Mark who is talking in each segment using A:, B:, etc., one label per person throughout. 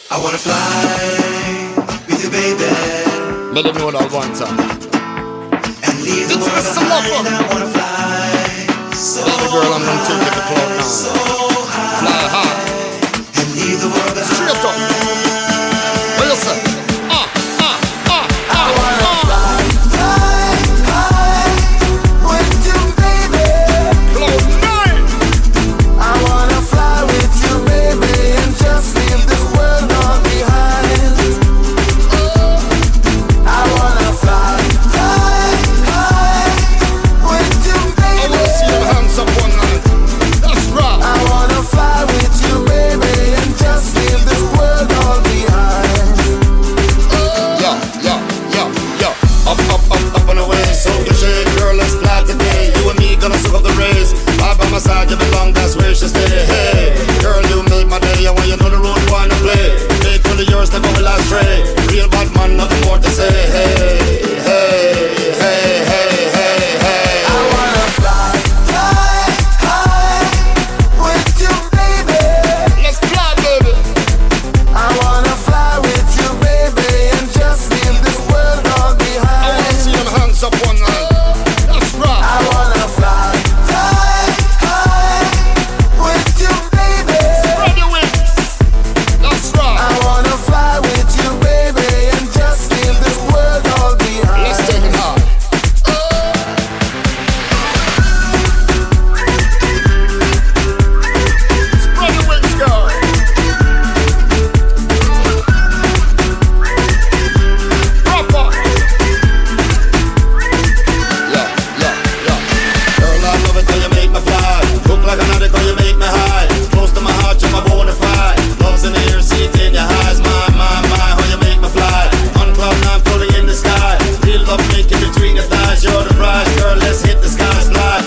A: I wanna fly with you, baby.
B: Let them know that one time.
A: And leave the world behind. I wanna fly so
B: baby girl, I'm gonna take you to cloud now.
A: so high.
B: Fly high.
A: And leave the world behind.
B: Straight up. What you say?
A: I wanna fly high with you, baby.
B: Cloud nine.
A: I wanna fly with you, baby, and just leave this world all behind. I wanna fly high with you, baby.
B: I wanna see your hands up one night. That's right.
A: I wanna fly with you, baby, and just leave this world all behind.
B: Yo. Up and away. So you shake, girl, let's fly today. You and me gonna suck up the race. Right by my side, you belong, that's where she stay. Hey, girl, you make my day. And when you know the road, wanna play. Take for the yours, never will I stray. Real bad man, nothing more to say. Hey.
A: I wanna fly high with you, baby.
B: Let's fly, baby.
A: I wanna fly with you, baby, and just leave this world all
B: I
A: behind.
B: wanna see them hands up one night. That's right.
A: I wanna fly high with you, baby.
B: Spread your wings. That's right.
A: I wanna fly with you, baby, and just leave this world all behind.
B: Let's take it high. Spread your wings, girl. Proper. Yeah. Girl, I love it when you make me fly. Look like an addict when you make me high. Close to my heart, you're my bona fide. Love's in the air, see it in your eyes. My, how you make me fly. On cloud nine, floating in the sky. Real love making between your thighs. You're the prize, girl, let's hit the skies. Fly.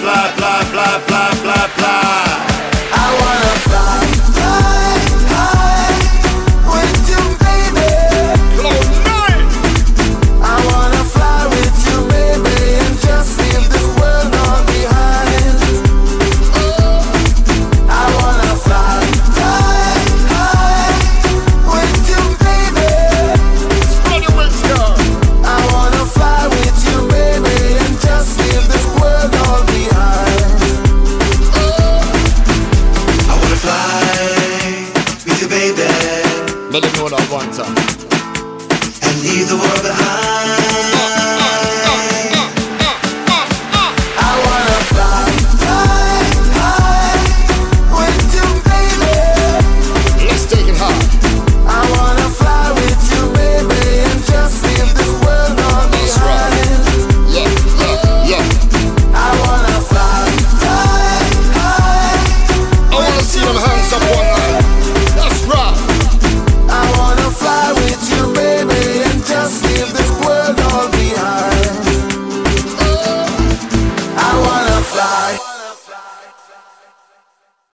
A: I wanna fly high with you, baby.
B: Cloud nine.
A: I wanna fly with you, baby, and just leave this world all behind. I wanna fly high with you, baby.
B: Spread your wings, girl.
A: I wanna fly with you, baby, and just leave this world all behind. I wanna fly with you, baby,
B: Let them know that one time.
A: and leave the world behind.